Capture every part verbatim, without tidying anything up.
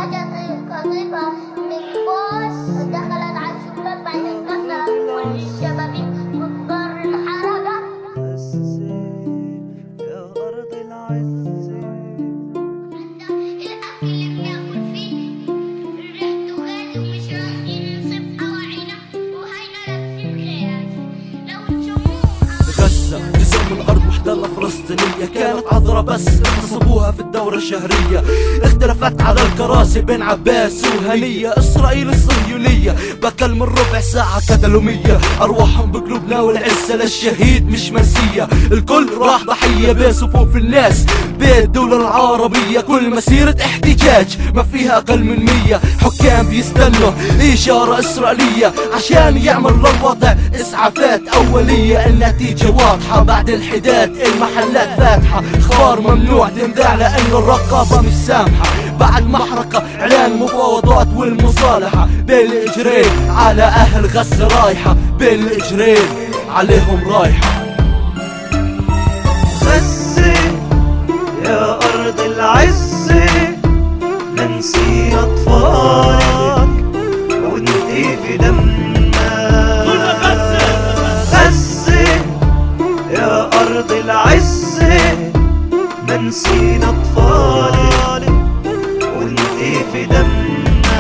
خرجت قطيفة من بوس دخلت على الشباك بعدين كسرت كل الشبابيك مضطر انحرقت. عزي يا أرض العزي، الأكل اللي بناكل فيه ريحته غالي ومش راضيين نصيب حواعينا وهينا لابسين خياش لو تشموها. غزة جزء من أرض محتلة فلسطينية، كانت عذرة بس اغتصبوها في الدورة الشهرية. اختلفت على الكراسي بين عباس وهنية. إسرائيل الصهيونية بدل من ربع ساعة قتلوا مية. أرواحهم بقلوبنا والعزة للشهيد مش منسية. الكل راح ضحية بصفوف الناس بالدولة العربية. كل مسيرة احتجاج ما فيها أقل من مية. حكام بيستنوا إشارة إسرائيلية عشان يعمل للوضع إسعافات أولية. النتيجة واضحة بعد الحداد المحلات فاتحة. اخبار ممنوع تنذاع لأن الرقابة مش سامحة. بعد محرقة اعلان مفاوضات والمصالحة بين الاجرين على اهل غزة رايحة. بين الاجرين عليهم رايحة. غزة يا أرض العزة، ننسي أطفالك ونقي في دمنا. غزة يا أرض العزة، ننسي أطفالك ونقي في دمنا.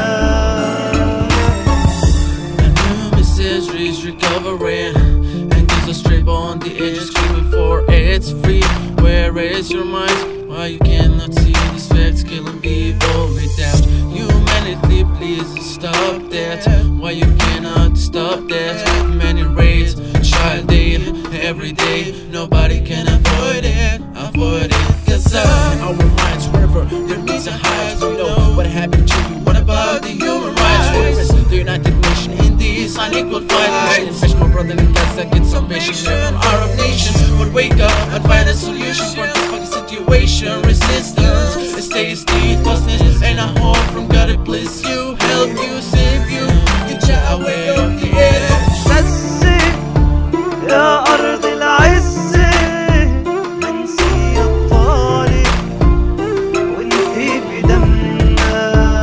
A new message is recovering, and there's a strip on the edge screaming for it's free. Where is your mind? Why you cannot see these facts killing people without humanity? Please stop that. Why you cannot stop that? Many raids, child dead every day. Nobody can avoid it, avoid it. Cause uh, our minds forever, their needs are high. We know what happened to you. What about the human rights? Where is the United Nations in this unequal fight? Fish my brother in Gaza, get some mission from Arab nation. But wake up and find a solution for this fucking situation. Resistance, stay steadfastness, and I hope from God it bless you, help you, save you, get you away of the edge. غزة يا أرض العزة، ننسي أطفالك ونقي في دمنا.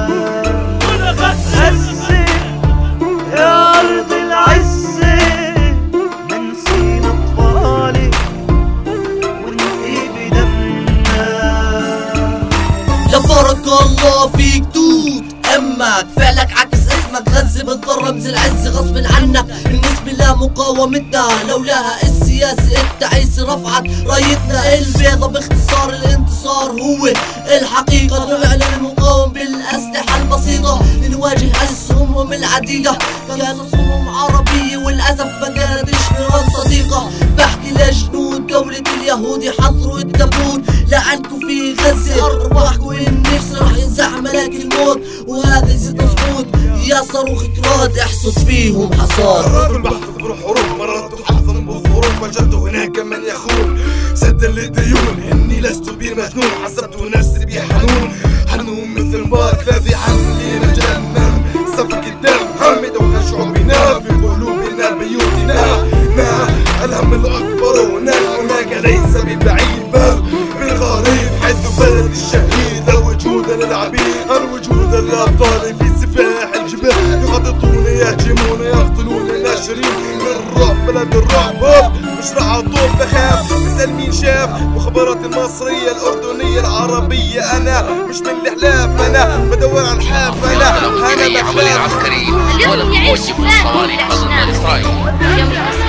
غزة يا أرض العزة، ننسي أطفالك ونقي في دمنا. لبارك الله فيك دود امك، فعلك عكس اسمك. غزة بتضل رمز العز غصب عنك بالنسبة لمقاومتنا. لولاها السياسة التعيسة رفعت رايتنا البيضة. باختصار الانتصار هو الحقيقة. نعلن المقاوم بالأسلحة البسيطة لنواجه أسهمهم العديدة. كانت صمم عربية والأسف ما كانتش نيران صديقة. بحكي لجنود دولة اليهود يحضروا التابوت لعنكم في غزة. أرواحكم النفس رح ينزع ملاك الموت، وهذا يزيد مظبوط. يا صاروخ كراد احصد فيهم حصار. البحث في الحروب مرات تحظم بالظروف. وجدت هناك من يخون سدا للديون. اني لست بمجنون، حسبت نفسي بحنون. حنون مثل مارك الذي حملي نجنن. سفك الدم حامد وخ شعوبنا في قلوبنا بيوتنا. ما الهم الاكبر هناك هناك ليس ببعيد بل بالغريب. حيث بلد الشهيد الوجود للعبيد، الوجود للابطال في سفاح الجبال. يخططون يهجمون يقتلون ناشرين للرعب بلد الرعب. مش راح اطوف بخاف، اسأل مين شاف مخابرات المصرية الأردنية العربية. أنا مش من الإحلاف، أنا بدور على الحاف. أنا أنا عملية عسكرية ولم يوجهوا الصواريخ ضد إسرائيل.